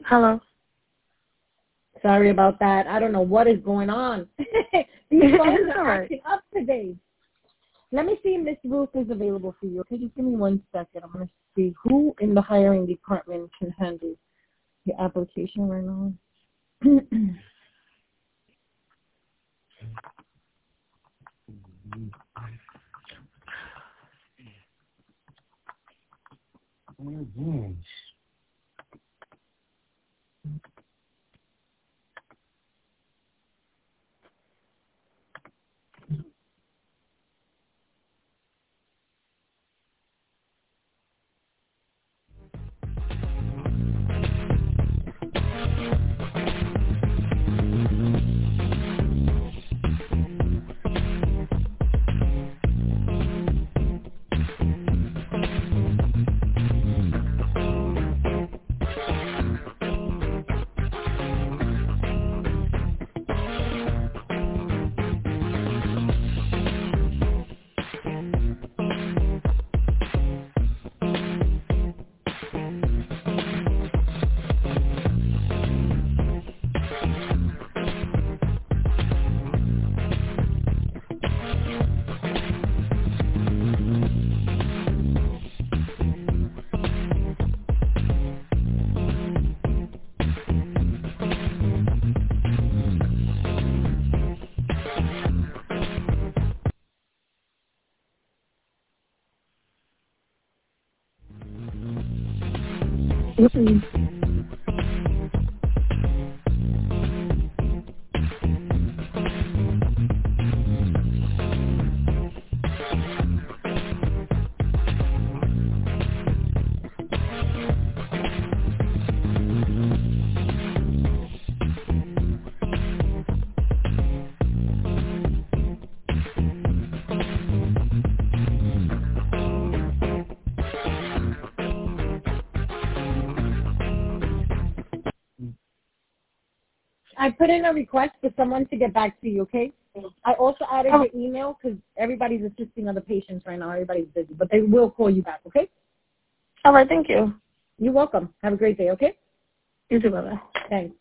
Hello. Sorry about that. I don't know what is going on. These phones are acting up today. Let me see if Miss Ruth is available for you. Okay, just give me 1 second. I'm going to see who in the hiring department can handle your application right now. I put in a request for someone to get back to you, okay? I also added your email because everybody's assisting other patients right now. Everybody's busy, but they will call you back, okay? All right, thank you. You're welcome. Have a great day, okay? You too, bye-bye. Thanks.